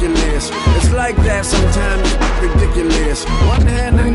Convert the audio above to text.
ridiculous. It's like that sometimes, ridiculous. One hand in